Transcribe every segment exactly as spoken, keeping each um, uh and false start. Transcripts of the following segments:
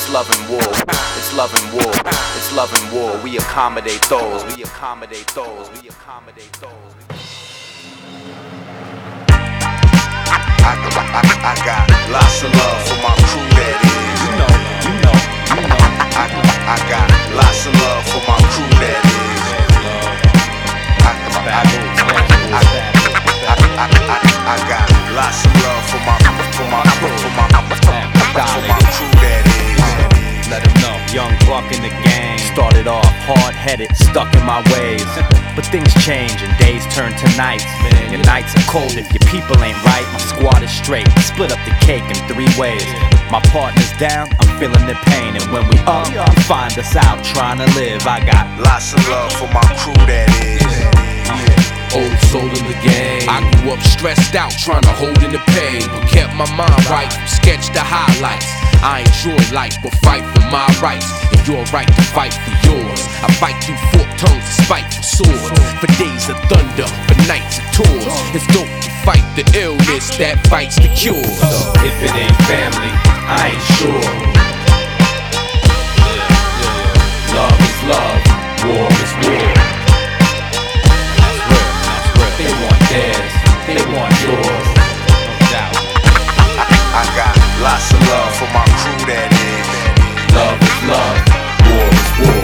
It's love and war. It's love and war. It's love and war. We accommodate those. We accommodate those. We accommodate those. I, I, I got lots of love for my crew, that is. You know, you know, you know. I, I got lots of love for my crew, that is. I, I, I, I, I, I, I got lots of love for my, for my, for my, for my, for my crew, that is. Let 'em know. Young buck in the gang. Started off hard-headed, stuck in my ways. But things change and days turn to nights. Man, your nights are cold if your people ain't right. My squad is straight, split up the cake in three ways. My partner's down, I'm feeling the pain. And when we up, you find us out trying to live. I got lots of love for my crew, that is. Old soul in the game. I grew up stressed out, trying to hold in the pain, but kept my mind right, from sketch to highlights. I enjoy life, but fight for my rights, and your right to fight for yours. I fight through forked tongues and spiteful swords, for days of thunder, for nights of tours. It's dope to fight the illness that fights the cure. So if it ain't family, I ain't sure. Love is love, war is war. They want theirs, they want yours, no doubt. I, I got lots of love for my crew, that is. Love is love, war is war.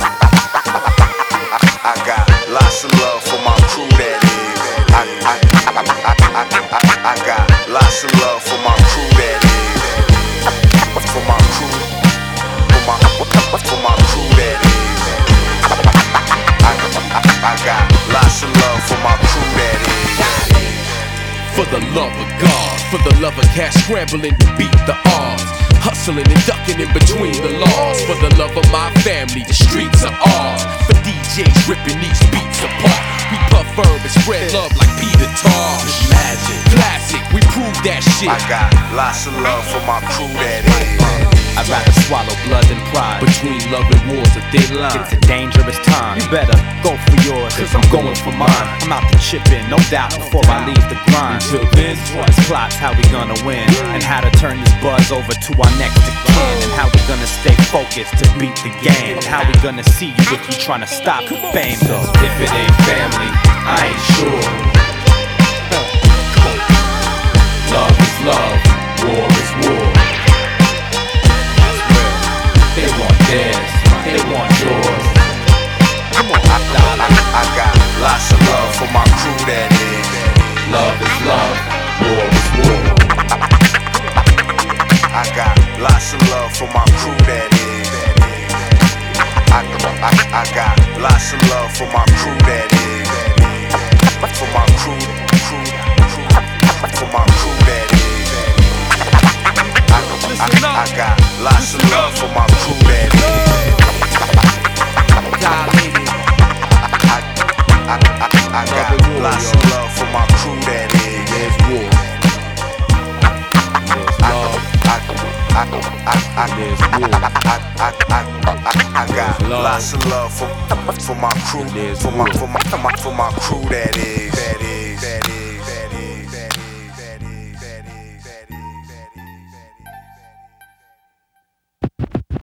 I, I got lots of love for my crew, that is. I, I, I, I, I, I, I got lots of love for my crew, that is. For my crew, for my, for my crew, that is. I, I, I got lots of love for my crew, that is. For the love of God, for the love of cash, scrambling to beat the odds, hustling and ducking in between the laws. For the love of my family, the streets are ours. For D Js ripping these beats apart, we puff herb and spread love like Peter Tosh. Magic, classic, we prove that shit. I got lots of love for my crew, that is. I'd rather swallow blood than pride. Between love and war's a thin line. It's a dangerous time. You better go for yours, cause I'm going for mine. I'm out to chip in, no doubt, before I leave the grind. Until then, This plot's how we gonna win, and how to turn this buzz over to our next of kin, and how we gonna stay focused to beat the game, and how we gonna see you if you tryna stop the fame. so if it ain't family, I ain't sure. Love is love, war is war. They want theirs, they want yours. Come on, I, I, I got lots of love for my crew, that is. Love is love, war is war. I got lots of love for my crew, that is. I, I, I got lots of love for my crew, that is. For my crew, crew, crew, for my crew, that is. I, I, I got lots of love for my crew, that is. I, I, I, I got lots of love for my crew, that is. There's war, there's love, I, I, I, I, there's war. I, I, I, I got lots of love for, for my crew, for my, for my, for my, for my crew, that is, that is, that is.